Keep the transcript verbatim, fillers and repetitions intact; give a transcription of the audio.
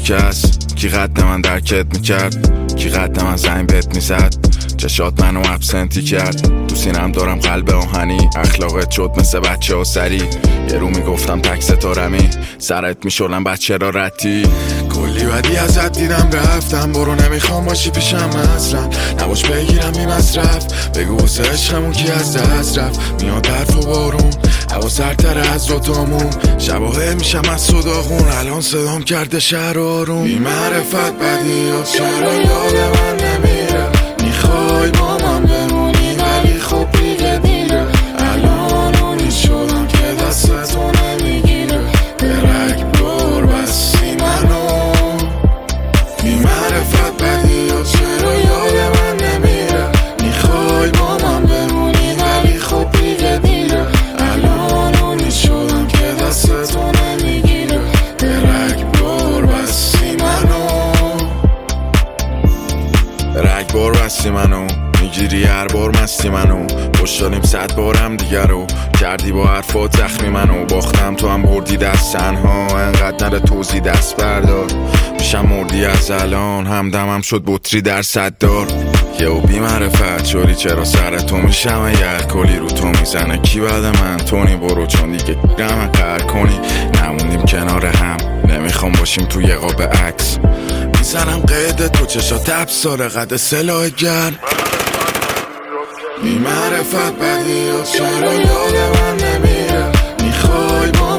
کس کی قد من درکت میکرد، کی قد من زنگ بهت میزد، چشات منو ابسنتی کرد. تو سینم دارم قلب آهنی، اخلاقت شد مثل بچه ها سری. یه رو میگفتم تک ستارمی، سرت میشولم بچه را رتی. کلی بدی ازت دیدم رفتم، برو نمیخوام باشی پیشم اصلا. نباش بگیرم بی مصرف، بگو واسه عشقمون کی از دست رفت. میاد برف و بارون، هوا سردتر از دوتامون، شباهه میشم از صداخون. الان صدام کرده شهر آروم. بی معرفت بدی ها چرا یاد من نمیره، میخوای با من بمونی ولی خب دیگه دیره. الان اونی شدم که دستتو نمیگیره، درک بار بستی منو. بی معرفت بدی ها چرا یاد من نمیره، میخوای با من بمونی ولی خب دیگه دیره. الان اونی شدم که دستتو نمیگیره، درک بار بستی منو. رگ بار بستی منو، میگیری هر بار مستی منو. پشتانیم صد بارم دیگر رو کردی با حرفات زخمی منو. باختم تو هم بردی دست تنها، انقدر نره توزی دست بردار. میشم مردی از الان، همدمم شد بطری در صد دار. یه و بی معرفت چوری چرا سر تو میشم اگر کلی رو تو میزنه. کی بعد من تونی برو چون دیگه گرم قهر کنی. نموندیم کنار هم، نمیخوام باشیم توی قاب عکس. میزنم قید تو چشا تب ساره قد سلاح گرم. بی معرفت بدی ها چرا یاد من نمیره، میخوای با